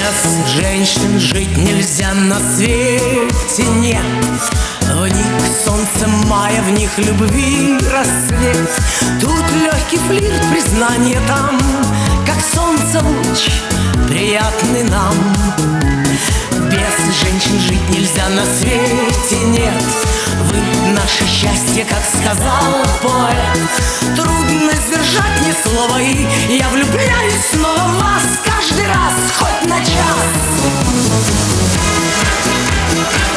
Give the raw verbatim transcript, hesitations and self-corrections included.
Без женщин жить нельзя на свете, нет. В них солнце мая, в них любви рассвет. Тут легкий флирт, признание там, как солнце луч, приятный нам. Без женщин жить нельзя на свете, нет. Вы наше счастье, как сказал поэт. Трудно сдержать ни слова, и я влюбляюсь снова в вас каждый раз, хоть на час.